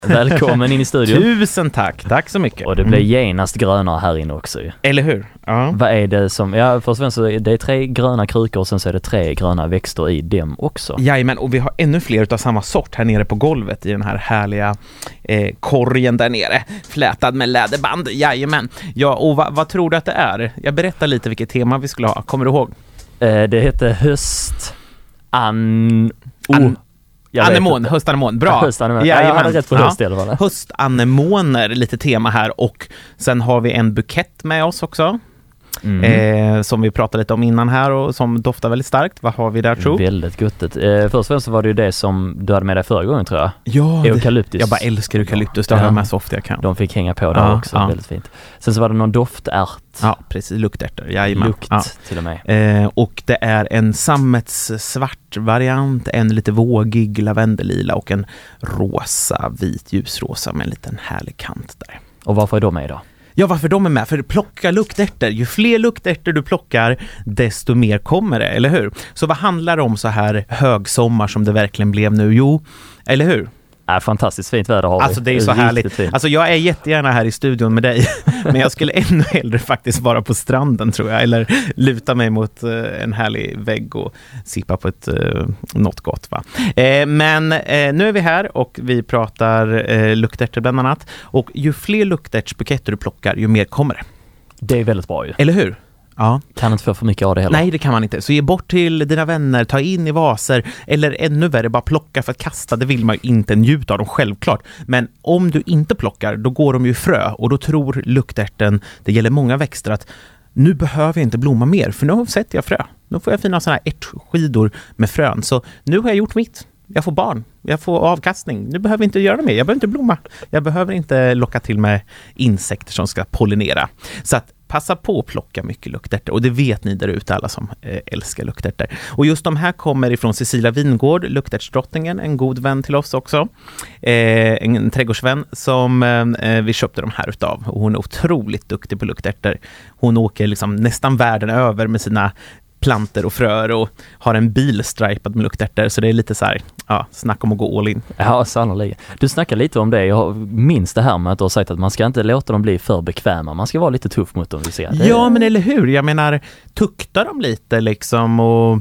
Välkommen in i studion. Tusen tack så mycket. Och det blir genast grönare här inne också ju. Eller hur? Ja. Vad är det som, först och främst så är det 3 gröna krukor och sen så är det 3 gröna växter i dem också. Jajamän, och vi har ännu fler av samma sort här nere på golvet i den här härliga korgen där nere. Flätad med läderband, jajamän. Ja, och vad tror du att det är? Jag berättar lite vilket tema vi skulle ha, kommer du ihåg? Det heter höstanemon, bra. Höstanemon. Jag hade rätt på höst i alla fall. Höstanemoner, lite tema här, och sen har vi en bukett med oss också. Som vi pratade lite om innan här och som doftar väldigt starkt. Vad har vi där, tror? Väldigt guttigt. Först och främst så var det ju det som du hade med dig förra gången, tror jag. Ja, eukalyptus. Jag bara älskar eukalyptus, det har jag med så ofta jag kan. De fick hänga på där också, väldigt fint. Sen så var det någon doftärt. Ja, precis, luktärtor. Jajamän. Till och med. Och det är en sammets-svart variant, en lite vågig lavendellila och en rosa, vit ljusrosa med en liten härlig kant där. Och varför är de med då? Ja, varför de är med? För plocka luktärtor. Ju fler luktärtor du plockar, desto mer kommer det, eller hur? Så vad handlar det om så här högsommar som det verkligen blev nu? Jo, eller hur? Fantastiskt fint väder har vi. Alltså det är så härligt. Alltså jag är jättegärna här i studion med dig, men jag skulle ännu hellre faktiskt vara på stranden, tror jag, eller luta mig mot en härlig vägg och sippa på något gott, va? Men nu är vi här och vi pratar luktärtor bland annat, och ju fler luktärtsbuketter du plockar, ju mer kommer det. Det är väldigt bra ju. Eller hur? Ja. Kan inte få för mycket av det heller. Nej, det kan man inte. Så ge bort till dina vänner, ta in i vaser, eller ännu värre, bara plocka för att kasta. Det vill man ju inte njuta av dem, självklart. Men om du inte plockar, då går de ju frö, och då tror luktärten, det gäller många växter, att nu behöver jag inte blomma mer, för nu sätter jag frö. Nu får jag fina såna här ärtskidor med frön. Så nu har jag gjort mitt. Jag får barn, jag får avkastning. Nu behöver jag inte göra mer, jag behöver inte blomma. Jag behöver inte locka till med insekter som ska pollinera. Så att passa på att plocka mycket luktärtor, och det vet ni där ute, alla som älskar luktärtor. Och just de här kommer ifrån Cecilia Wingård, luktärtsdrottningen, en god vän till oss också. En trädgårdsvän som vi köpte de här utav. Och hon är otroligt duktig på luktärtor. Hon åker liksom nästan världen över med sina planter och fröer och har en bil stripad med luktärtor, så det är lite så här, snack om att gå all in. Ja, sannolikt. Du snackar lite om det. Jag minns det här med att du har sagt att man ska inte låta dem bli för bekväma. Man ska vara lite tuff mot dem, vi ser. Ja, men eller hur? Jag menar, tukta dem lite liksom, och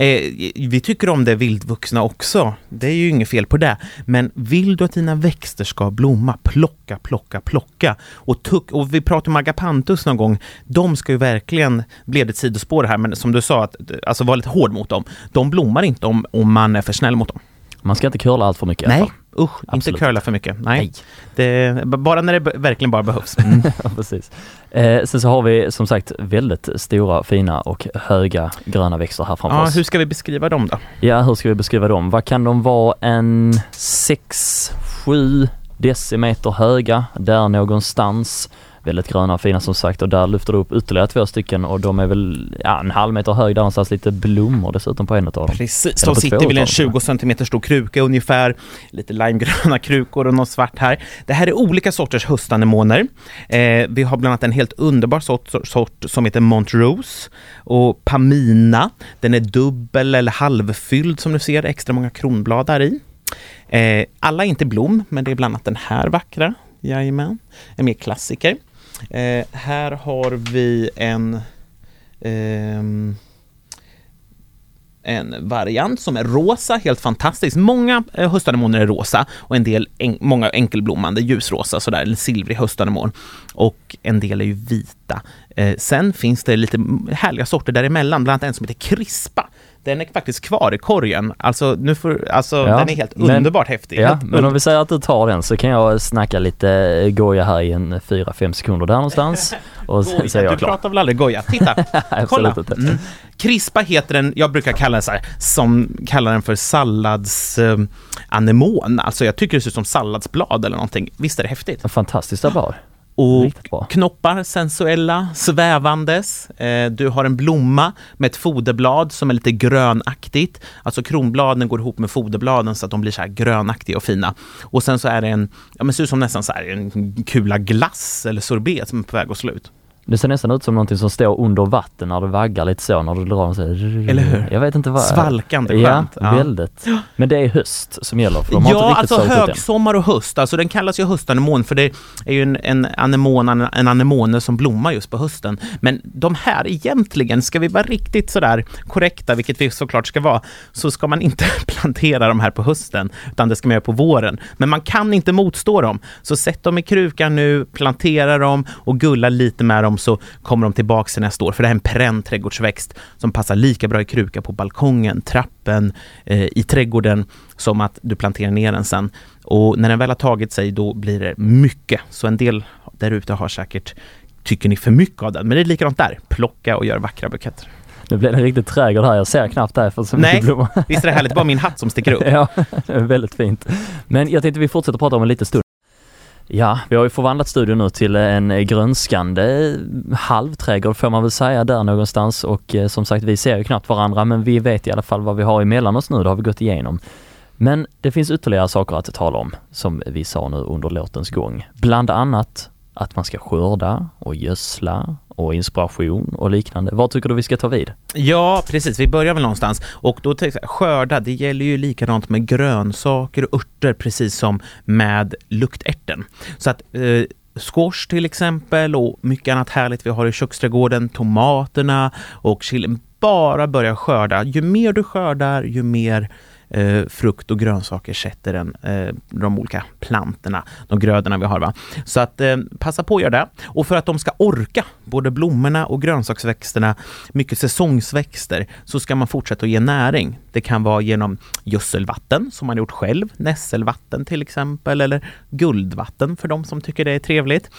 vi tycker om det vildvuxna också. Det är ju inget fel på det. Men vill du att dina växter ska blomma, plocka. Och vi pratade om agapanthus någon gång. De ska ju verkligen, blev det ett sidospår här, men som du sa, att alltså vara lite hård mot dem. De blommar inte om man är för snäll mot dem. Man ska inte curla allt för mycket. Nej, inte curla för mycket. Nej. Det, bara när det verkligen bara behövs. Ja, precis. Sen så har vi som sagt väldigt stora, fina och höga gröna växter här framför oss. Hur ska vi beskriva dem då? Ja, hur ska vi beskriva dem? Vad kan de vara? En 6-7 decimeter höga där någonstans. Väldigt gröna och fina som sagt, och där lyfter du upp ytterligare 2 stycken, och de är väl en halv meter hög där någonstans, lite blommor dessutom på en av dem. Precis, de sitter väl en 20 cm stor kruka ungefär, lite limegröna krukor och något svart här. Det här är olika sorters höstanemoner. Vi har bland annat en helt underbar sort som heter Montrose, och Pamina, den är dubbel eller halvfylld som du ser, extra många kronblad där i. Alla är inte blom, men det är bland annat den här vackra. Jajamän, en mer klassiker. Här har vi en variant som är rosa, helt fantastisk. Många höstanemoner är rosa, och en del många enkelblommande ljusrosa, sådär, en silvrig höstanemon, och en del är ju vita. Sen finns det lite härliga sorter däremellan, bland annat en som heter Krispa. Den är faktiskt kvar i korgen. Alltså, den är helt underbart häftig. Ja, men om vi säger att du tar den, så kan jag snacka lite goja här i en 4-5 sekunder där någonstans. Och sen säger jag du pratar väl aldrig goja? Titta, kolla. Krispa heter den, jag brukar kalla den så här, kallar den för salladsanemon. Alltså jag tycker det ser ut som salladsblad eller någonting. Visst är det häftigt? Fantastiskt bra. Och knoppar sensuella, svävandes. Du har en blomma med ett foderblad som är lite grönaktigt. Alltså kronbladen går ihop med foderbladen så att de blir så här grönaktiga och fina. Och sen så är det ser ut som nästan så här en kula glass eller sorbet som är på väg att slå ut. Det ser nästan ut som någonting som står under vatten när det vaggar lite så, när du drar en så här, eller hur? Jag vet inte vad. Svalkande skönt. Ja, väldigt. Men det är höst som gäller, för de har inte riktigt alltså slagit ut högsommar och höst, alltså den kallas ju höstanemon för det är ju en anemone som blommar just på hösten. Men de här egentligen, ska vi vara riktigt sådär korrekta, vilket vi såklart ska vara, så ska man inte plantera de här på hösten, utan det ska man göra på våren. Men man kan inte motstå dem, så sätt dem i krukan nu, plantera dem och gulla lite med dem, så kommer de tillbaka till nästa år. För det här är en perenn trädgårdsväxt som passar lika bra i kruka på balkongen, trappen, i trädgården, som att du planterar ner den sen. Och när den väl har tagit sig, då blir det mycket. Så en del där ute har säkert, tycker ni för mycket av den. Men det är likadant där. Plocka och gör vackra buketter. Nu blir det en riktigt trädgård här. Jag ser knappt där för så mycket blommor. Visst är det härligt? Bara min hatt som sticker upp. Ja, väldigt fint. Men jag tänkte vi fortsätter prata om en liten stund. Ja, vi har ju förvandlat studion nu till en grönskande halvträdgård får man väl säga där någonstans, och som sagt vi ser ju knappt varandra, men vi vet i alla fall vad vi har emellan oss nu, det har vi gått igenom. Men det finns ytterligare saker att tala om som vi sa nu under låtens gång. Bland annat att man ska skörda och gödsla och inspiration och liknande. Vad tycker du vi ska ta vid? Ja, precis. Vi börjar väl någonstans. Och då tänkte jag, skörda, det gäller ju likadant med grönsaker och örter, precis som med luktärten. Så att squash till exempel och mycket annat härligt vi har i köksträdgården, tomaterna och chilin, bara börja skörda. Ju mer du skördar, ju mer frukt och grönsaker sätter de olika plantorna, de grödorna vi har, va? Så att passa på att göra det. Och för att de ska orka, både blommorna och grönsaksväxterna, mycket säsongsväxter, så ska man fortsätta att ge näring. Det kan vara genom gödselvatten som man gjort själv, nässelvatten till exempel, eller guldvatten för de som tycker det är trevligt.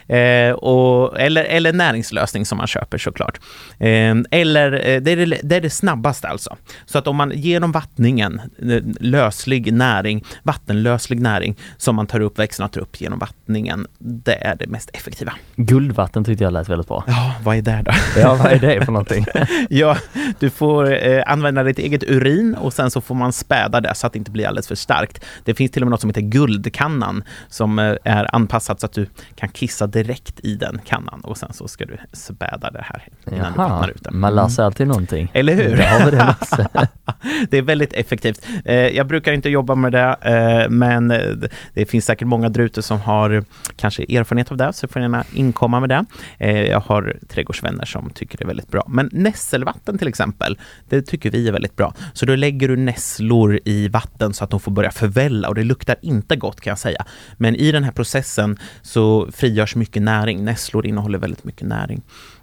Eller näringslösning som man köper såklart. Eller det är det snabbaste alltså. Så att om man genom vattningen, löslig näring, vattenlöslig näring som man tar upp, växterna tar upp genom vattningen, det är det mest effektiva. Guldvatten tyckte jag lät väldigt bra. Ja, vad är det då? Ja, vad är det för någonting? Ja, du får använda ditt eget urin och sen så får man späda det så att det inte blir alldeles för starkt. Det finns till och med något som heter guldkannan som är anpassat så att du kan kissa direkt i den kannan och sen så ska du späda det här innan du vattnar ut den. Man lär sig alltid någonting. Eller hur? Det har vi det också. Det är väldigt effektivt. Jag brukar inte jobba med det, men det finns säkert många där ute som har kanske erfarenhet av det, så får gärna inkomma med det. Jag har trädgårdsvänner som tycker det är väldigt bra. Men nässelvatten till exempel, det tycker vi är väldigt bra. Så då lägger du nässlor i vatten så att de får börja förvälla, och det luktar inte gott kan jag säga. Men i den här processen så frigörs mycket näring. Nässlor innehåller väldigt mycket näring.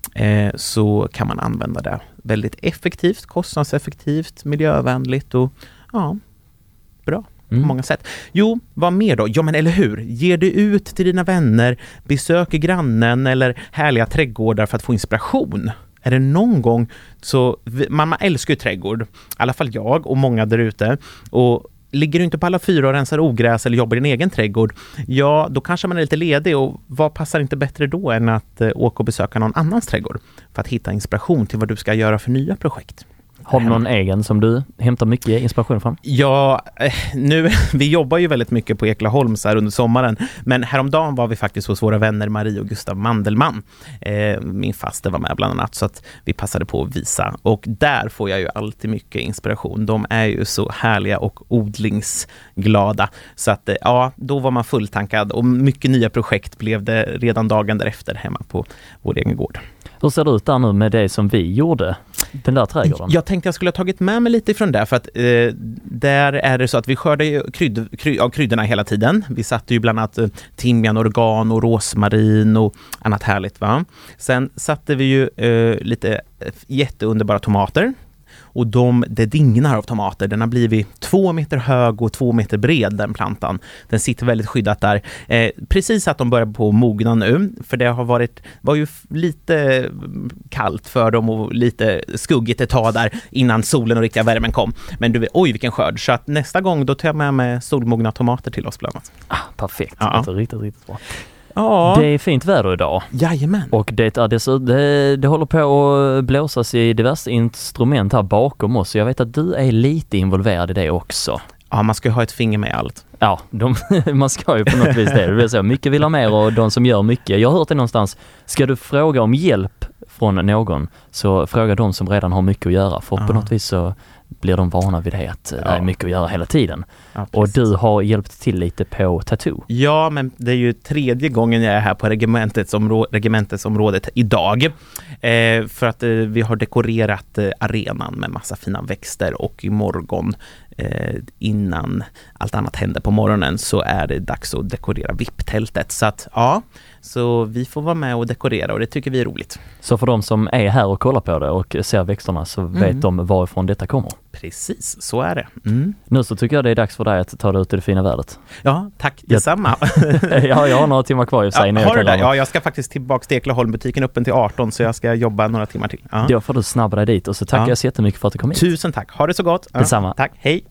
Så kan man använda det väldigt effektivt, kostnadseffektivt, miljövänligt och ja, bra på många sätt. Jo, vad mer då? Ja, men eller hur? Ger du ut till dina vänner, besöker grannen eller härliga trädgårdar för att få inspiration? Är det någon gång så... Man älskar ju trädgård. I alla fall jag och många där ute. Och ligger du inte på alla fyra och rensar ogräs eller jobbar i din egen trädgård, ja, då kanske man är lite ledig, och vad passar inte bättre då än att åka och besöka någon annans trädgård för att hitta inspiration till vad du ska göra för nya projekt. Har du någon egen som du hämtar mycket inspiration från? Ja, vi jobbar ju väldigt mycket på Eklaholm så här under sommaren, men häromdagen var vi faktiskt hos våra vänner Marie och Gustav Mandelmann. Min faster var med bland annat, så att vi passade på att visa, och där får jag ju alltid mycket inspiration. De är ju så härliga och odlingsglada, så att ja, då var man fulltankad, och mycket nya projekt blev det redan dagen därefter hemma på vår egen gård. Hur ser det ut där nu med det som vi gjorde, den där trädgården? Jag tänkte jag skulle ha tagit med mig lite ifrån det, för att där är det så att vi skördar ju kryddorna hela tiden. Vi satte ju bland annat timjan, oregano och rosmarin och annat härligt, va? Sen satte vi ju lite jätteunderbara tomater. Och det dignar av tomater. Den har blivit 2 meter hög och 2 meter bred, den plantan. Den sitter väldigt skyddat där. Precis att de börjar på att mogna nu. För det var ju lite kallt för dem och lite skuggigt ett tag där innan solen och riktiga värmen kom. Men oj vilken skörd. Så att nästa gång då tar jag med mig solmogna tomater till oss bland annat. Perfekt. Ja. Det är riktigt, riktigt bra. Ja. Det är fint väder idag. Jajamän. Och det håller på att blåsas i diverse instrument här bakom oss. Så jag vet att du är lite involverad i det också. Ja, man ska ju ha ett finger med i allt. Ja, man ska ju på något vis det. Det vill säga, mycket vill ha mer och de som gör mycket. Jag har hört det någonstans, ska du fråga om hjälp från någon så fråga de som redan har mycket att göra. För på något vis så blir de vana vid det att det är mycket att göra hela tiden. Ja, och du har hjälpt till lite på Tattoo. Ja, men det är ju 3:e gången jag är här på regementetsområdet idag. För att vi har dekorerat arenan med massa fina växter och imorgon innan allt annat händer på morgonen så är det dags att dekorera VIP-tältet. Så att så vi får vara med och dekorera och det tycker vi är roligt. Så för de som är här och kollar på det och ser växterna så vet de varifrån detta kommer. Precis, så är det. Nu så tycker jag det är dags för dig att ta dig ut i det fina vädret. Ja, tack. Detsamma. Ja, jag har några timmar kvar att säga. Har du det? Ja, jag ska faktiskt tillbaka till Ekleholm-butiken öppen till 18 så jag ska jobba några timmar till. Då får du snabba dig dit och så tackar jag så jättemycket för att du kom hit. Tusen tack. Ha det så gott. Detsamma. Tack. Hej.